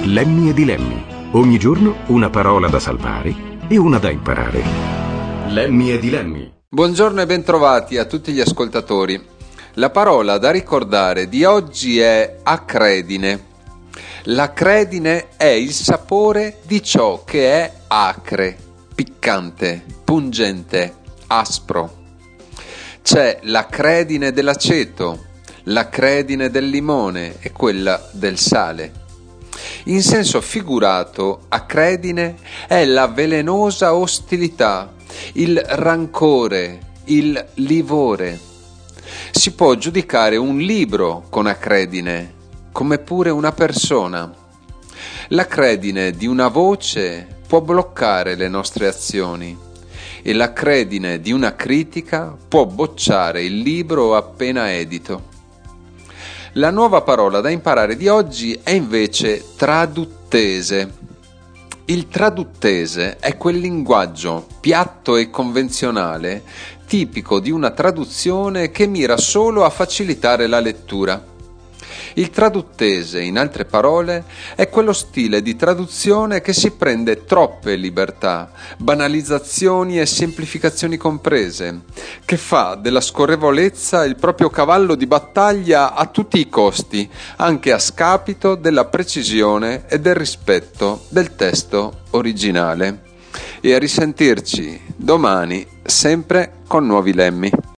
Lemmi e dilemmi. Ogni giorno una parola da salvare e una da imparare. Lemmi e dilemmi. Buongiorno e bentrovati a tutti gli ascoltatori. La parola da ricordare di oggi è acredine. L'acredine è il sapore di ciò che è acre, piccante, pungente, aspro. C'è l'acredine dell'aceto, l'acredine del limone e quella del sale. In senso figurato, acredine è la velenosa ostilità, il rancore, il livore. Si può giudicare un libro con acredine, come pure una persona. L'acredine di una voce può bloccare le nostre azioni e l'acredine di una critica può bocciare il libro appena edito. La nuova parola da imparare di oggi è invece traduttese. Il traduttese è quel linguaggio piatto e convenzionale tipico di una traduzione che mira solo a facilitare la lettura. Il traduttese, in altre parole, è quello stile di traduzione che si prende troppe libertà, banalizzazioni e semplificazioni comprese, che fa della scorrevolezza il proprio cavallo di battaglia a tutti i costi, anche a scapito della precisione e del rispetto del testo originale. E a risentirci domani, sempre con nuovi lemmi.